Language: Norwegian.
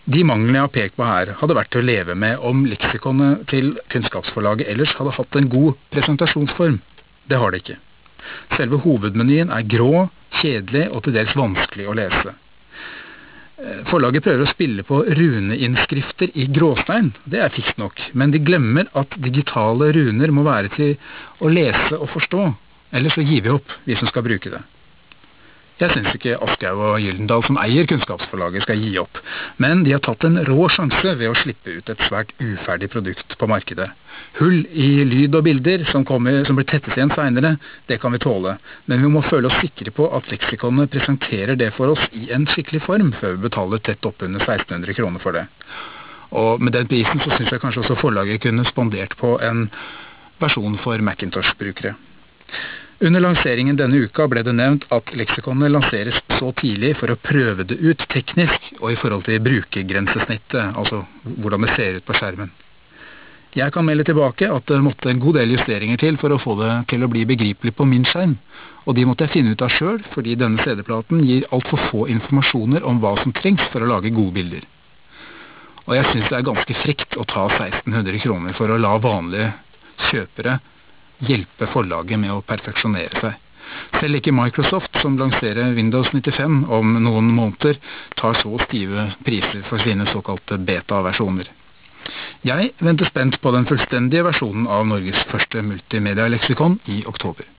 De manglene jeg har pekt på her, hadde vært til å leve med om leksikonet til Kunnskapsforlaget ellers hadde hatt en god presentasjonsform. Det har det ikke. Selve hovedmenyen er grå, kjedelig og til dels vanskelig å lese. Forlaget prøver å spille på runeinnskrifter i gråstein, det er fikt nok, men de glemmer at digitale runer må være til å lese og forstå, ellers så gir vi opp, vi som skal bruke det. Jeg synes ikke Aschehoug og Gyldendal som eier Kunnskapsforlaget skal gi opp, men de har tatt en rå sjanse ved å slippe ut et svært uferdig produkt på markedet. Hull i lyd og bilder som blir tettet igjen senere, det kan vi tåle, men vi må føle oss sikre på at leksikonet presenterer det for oss i en skikkelig form før vi betaler tett opp under 1600 kroner for det. Og med den prisen så synes jeg kanskje også forlaget kunne spandert på en versjon for Macintosh-brukere. Under lanseringen denne uka ble det nevnt at leksikonet lanseres så tidlig for å prøve det ut teknisk og i forhold til brukergrensesnittet, altså hvordan det ser ut på skjermen. Jeg kan melde tilbake at det måtte en god del justeringer til for å få det til å bli begripelig på min skjerm, og de måtte jeg finne ut av selv, fordi denne CD-platen gir alt for få informasjoner om hva som trengs for å lage gode bilder. Og jeg synes det er ganske frekt å ta 1600 kroner for å la vanlige kjøpere hjelpe forlaget med å perfeksjonere seg. Selv ikke Microsoft, som lanserer Windows 95 om noen måneder, tar så stive priser for sine såkalte beta-versjoner. Jeg venter spent på den fullstendige versjonen av Norges første multimedia-leksikon i oktober.